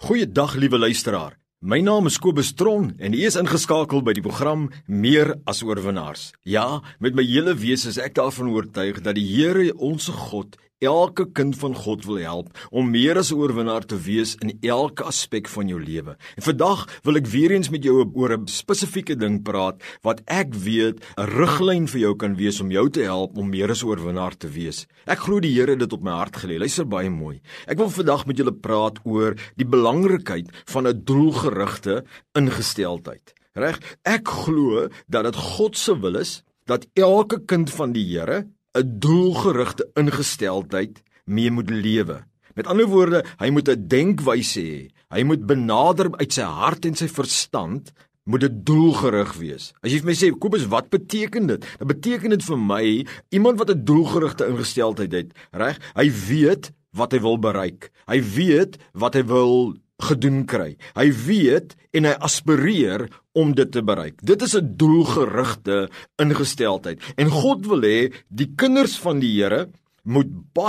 Goeiedag, liewe luisteraar. My naam is Kobus Tron en u is ingeskakel by die program Meer as Oorwinnaars. Ja, met my hele wese is ek daarvan oortuig dat die Here, ons God, elke kind van God wil help om meer as 'n oorwinnaar te wees in elke aspek van jou lewe. En vandag wil ek weer eens met jou oor 'n spesifieke ding praat wat ek weet 'n riglyn vir jou kan wees om jou te help om meer as 'n oorwinnaar te wees. Ek glo die Here het dit op my hart gelê. Luister baie mooi. Ek wil vandag met julle praat oor die belangrikheid van 'n doelgerigte ingesteldheid. Reg? Ek glo dat dit God se wil is dat elke kind van die Here 'n doelgerigte ingesteldheid mee moet lewe. Met ander woorde, hy moet 'n denkwyse hê. Hy moet benader uit sy hart en sy verstand, moet dit doelgerig wees. As jy vir my sê, Kobus, wat beteken dit? Dan beteken dit vir my, iemand wat 'n doelgerigte ingesteldheid het, reg? Hy weet wat hy wil bereik. Hy weet wat hy wil gedoen kry. Hy weet en hy aspireer om dit te bereik. Dit is 'n doelgerigte ingesteldheid. En God wil hê die kinders van die Here moet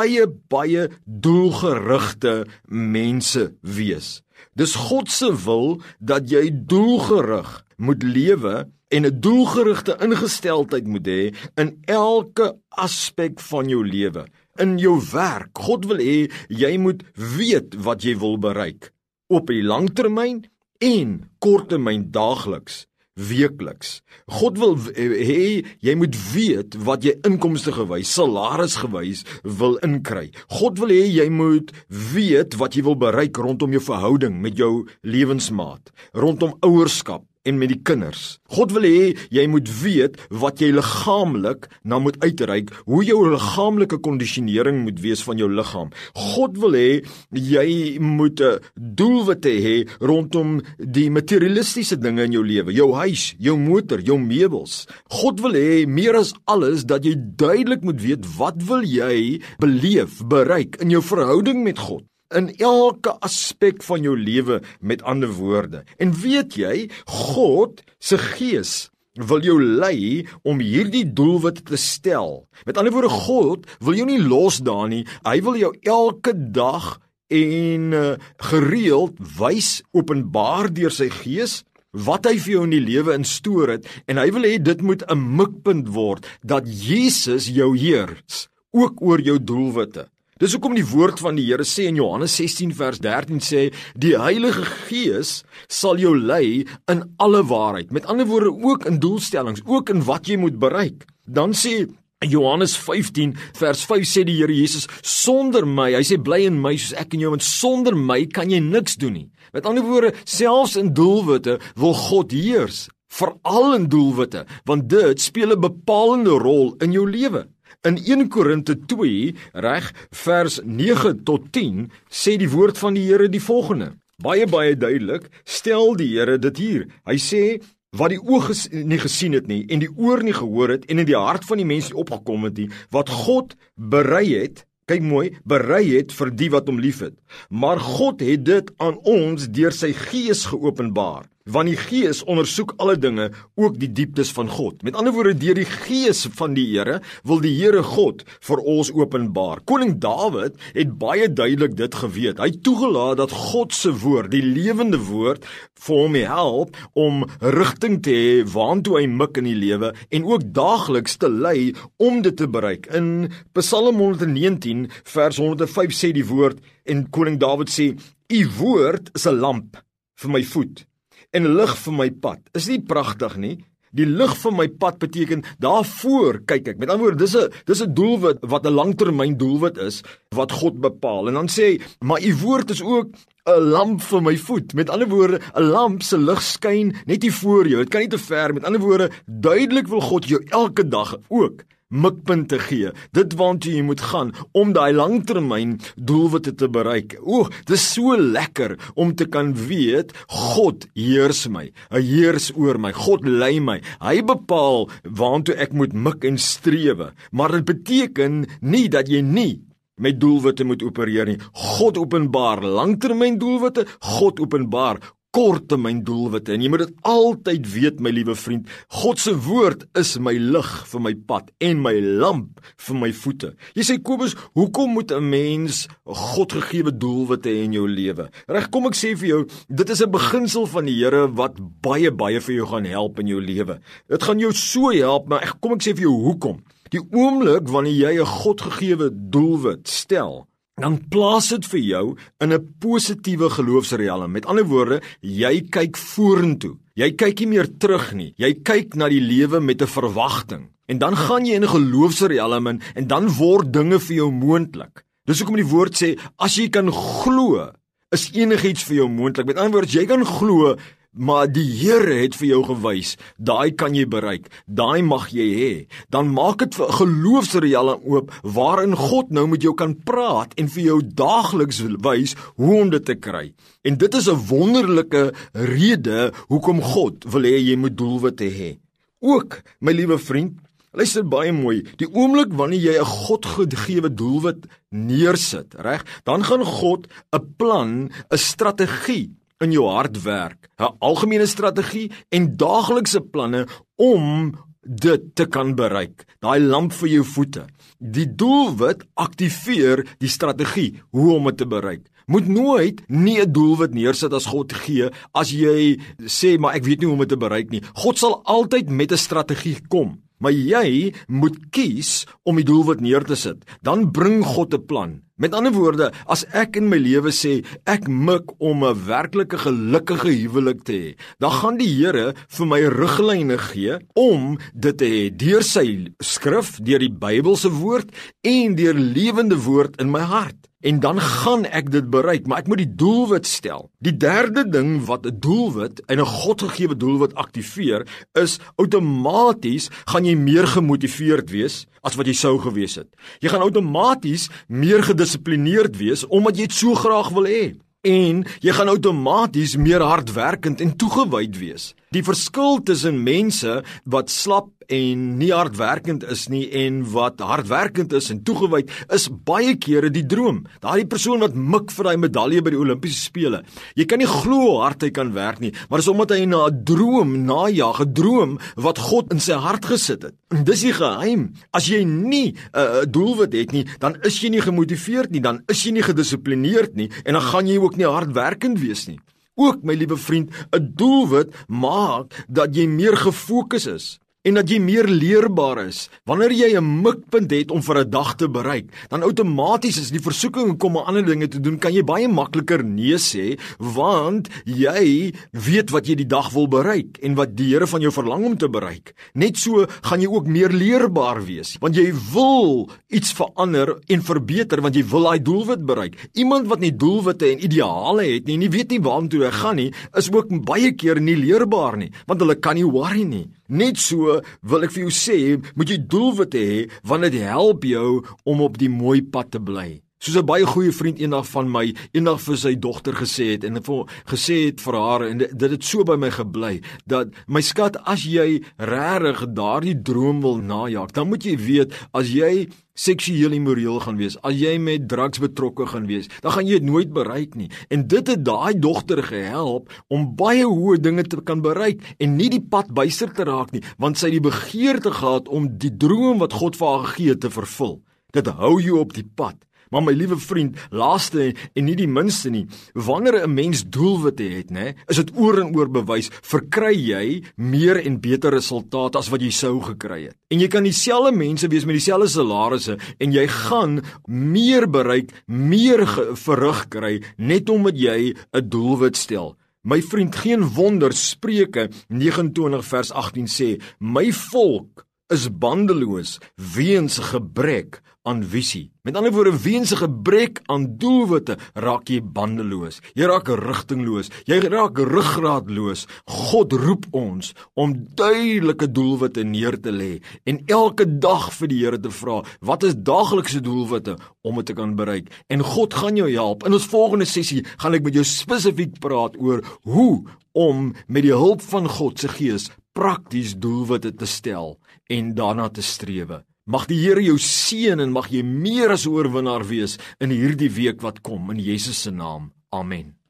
baie doelgerigte mense wees. Dis God se wil dat jy doelgerig moet lewe en 'n doelgerigte ingesteldheid moet hê in elke aspek van jou lewe. In jou werk, God wil hê jy moet weet wat jy wil bereik. Op die langtermyn en korttermyn, daagliks, weekliks. God wil hê jy moet weet wat jy inkomstegewys, salarisgewys wil inkry. God wil hê jy moet weet wat jy wil bereik rondom jou verhouding met jou lewensmaat, rondom ouerskap en met die kinders. God wil hê jy moet weet wat jy liggaamlik na moet uitreik, hoe jou liggaamlike kondisionering moet wees van jou liggaam. God wil hê jy moet doelwitte hê rondom die materialistiese dinge in jou lewe, jou huis, jou motor, jou meubels. God wil hê meer as alles dat jy duidelik moet weet wat wil jy beleef, bereik in jou verhouding met God. In elke aspek van jou lewe, met ander woorde. En weet jy, God se gees wil jou lei om hierdie doelwit te stel. Met ander woorde, God wil jou nie los daar nie. Hy wil jou elke dag en gereeld wys, openbaar deur sy gees wat hy vir jou in die lewe instoor het, en hy wil hê dit moet 'n mikpunt word dat Jesus jou heers, ook oor jou doelwitte. Dis hoekom die woord van die Here sê in Johannes 16 vers 13 sê, die Heilige Gees sal jou lei in alle waarheid. Met ander woorde, ook in doelstellings, ook in wat jy moet bereik. Dan sê Johannes 15 vers 5 sê die Here Jesus, sonder my, hy sê bly in my soos ek in jou, want sonder my kan jy niks doen nie. Met ander woorde, selfs in doelwitte wil God heers, veral in doelwitte, want dit speel 'n bepalende rol in jou lewe. In 1 Korinte 2, reg, vers 9 tot 10, sê die woord van die Here die volgende. Baie duidelik stel die Here dit hier. Hy sê, wat die oog nie gesien het nie, en die oor nie gehoor het, en in die hart van die mens nie opgekom het nie, wat God berei het, kyk mooi, berei het vir die wat hom liefhet. Maar God het dit aan ons deur sy gees geopenbaar. Want die Gees ondersoek alle dinge, ook die dieptes van God. Met ander woorde, deur die Gees van die Here wil die Here God vir ons openbaar. Koning Dawid het baie duidelik dit geweet. Hy het toegelaat dat God se woord, die lewende woord, vir hom help om rigting te hê waantoe hy mik in die lewe en ook daagliks te lei om dit te bereik. In Psalm 119 vers 105 sê die woord, en koning Dawid sê, u woord is 'n lamp vir my voet en lig vir my pad. Is nie pragtig nie? Die lig vir my pad beteken, daarvoor kyk ek. Met ander woorde, dis 'n doelwit, wat 'n langtermyn doelwit is, wat God bepaal. En dan sê hy, maar u woord is ook 'n lamp vir my voet. Met ander woorde, 'n lamp se lig skyn net hier voor jou. Dit kan nie te ver. Met ander woorde, duidelik wil God jou elke dag ook mikpunte gee, dit waantoe jy moet gaan, om daai langtermyn doelwitte te bereik. Dis so lekker om te kan weet, God heers my, hy heers oor my, God lei my, hy bepaal waantoe ek moet mik en strewe, maar dit beteken nie dat jy nie met doelwitte moet opereer nie. God openbaar langtermyn doelwitte, God openbaar korttermyndoelwitte en jy moet dit altyd weet, my liewe vriend. God se woord is my lig vir my pad en my lamp vir my voete. Jy sê Kobus, hoekom moet 'n mens God gegeewe doelwitte hê in jou lewe? Reg, kom ek sê vir jou, dit is 'n beginsel van die Here wat baie vir jou gaan help in jou lewe. Dit gaan jou so help, maar kom ek sê vir jou hoekom. Die oomblik wanneer jy 'n God gegeewe doelwit stel, dan plaas dit vir jou in 'n positiewe geloofsriem. Met ander woorde, jy kyk vorentoe. Jy kyk nie meer terug nie. Jy kyk na die lewe met 'n verwagting. En dan gaan jy in 'n geloofsriem in en dan word dinge vir jou moontlik. Dis hoekom die woord sê, as jy kan glo, is enigiets vir jou moontlik. Met ander woorde, jy kan glo, maar die Here het vir jou gewys, daai kan jy bereik, daai mag jy hê. Dan maak dit vir 'n geloofsriem oop, waarin God nou met jou kan praat en vir jou daagliks wys hoe om dit te kry. En dit is 'n wonderlike rede hoekom God wil hê jy moet doelwitte hê. Ook, my liewe vriend, luister baie mooi, die oomblik wanneer jy 'n God gegeewe doelwit neersit, reg, dan gaan God 'n plan, 'n strategie in jou hart werk, 'n algemene strategie en daaglikse planne om dit te kan bereik. Daai lamp vir jou voete. Die doelwit aktiveer die strategie hoe om dit te bereik. Moet nooit nie 'n doelwit neersit as God gee, as jy sê, maar ek weet nie hoe om dit te bereik nie. God sal altyd met 'n strategie kom. Maar jy moet kies om die doelwit neer te sit. Dan bring God 'n plan. Met ander woorde, as ek in my lewe sê, ek mik om 'n werklike gelukkige huwelik te hê, dan gaan die Here vir my riglyne gee om dit te hê, deur sy skrif, deur die Bybelse woord en deur lewende woord in my hart. En dan gaan ek dit bereik, maar ek moet die doelwit stel. Die derde ding wat 'n doelwit en 'n godgegewe doelwit aktiveer, is outomaties gaan jy meer gemotiveerd wees as wat jy sou gewees het. Jy gaan outomaties meer gedissiplineerd wees omdat jy dit so graag wil hê. En jy gaan outomaties meer hardwerkend en toegewyd wees. Die verskil tussen mense wat slap en nie hardwerkend is nie en wat hardwerkend is en toegewyd is baie kere die droom. Daardie persoon wat mik vir daai medalje by die Olimpiese spele. Jy kan nie glo hoe hard hy kan werk nie, maar dis omdat hy na 'n droom najag, 'n droom wat God in sy hart gesit het. En dis die geheim. As jy nie 'n doelwit het nie, dan is jy nie gemotiveerd nie, dan is jy nie gedissiplineerd nie en dan gaan jy ook nie hardwerkend wees nie. Ook, my liewe vriend, 'n doelwit maak dat jy meer gefokus is en dat jy meer leerbaar is. Wanneer jy 'n mikpunt het om vir 'n dag te bereik, dan outomaties as die versoeking kom om ander dinge te doen, kan jy baie makliker nee sê, want jy weet wat jy die dag wil bereik en wat die Here van jou verlang om te bereik. Net so gaan jy ook meer leerbaar wees, want jy wil iets verander en verbeter, want jy wil daai doelwit bereik. Iemand wat nie doelwitte en ideale het nie weet nie waartoe hy gaan nie, is ook baie keer nie leerbaar nie, want hulle kan nie worry nie. Net so wil ek vir jou sê, moet jy doelwitte hê, want dit help jou om op die mooi pad te bly. Soos 'n baie goeie vriend eendag van my, eendag vir sy dogter gesê het, en gesê het vir haar, en dit het so by my gebly, dat my skat, as jy regtig daardie droom wil najag, dan moet jy weet, as jy seksueel immoreel gaan wees, as jy met drugs betrokke gaan wees, dan gaan jy dit nooit bereik nie. En dit het daai dogter gehelp om baie hoë dinge te kan bereik en nie die pad byster te raak nie, want sy het die begeerte gehad om die droom wat God vir haar gegee het te vervul. Dit hou jou op die pad. Maar my liewe vriend, laaste en nie die minste nie, wanneer 'n mens doelwitte het, is dit oor en oor bewys, verkry jy meer en beter resultate as wat jy sou gekry het. En jy kan dieselfde mense wees met dieselfde salarisse en jy gaan meer bereik, meer verrig kry, net omdat jy 'n doelwit stel. My vriend, geen wonder, Spreuke 29 vers 18 sê, my volk is bandeloos weens gebrek aan visie. Met ander woorde, weens 'n gebrek aan doelwitte raak jy bandeloos. Jy raak rigtingloos. Jy raak ruggraatloos. God roep ons om duidelike doelwitte neer te lê en elke dag vir die Here te vra, wat is daaglikse doelwitte om dit te kan bereik? En God gaan jou help. In ons volgende sessie gaan ek met jou spesifiek praat oor hoe om met die hulp van God se Gees prakties doelwitte te stel en daarna te strewe. Mag die Here jou seën en mag jy meer as 'n oorwinnaar wees in hierdie week wat kom, in Jesus se naam. Amen.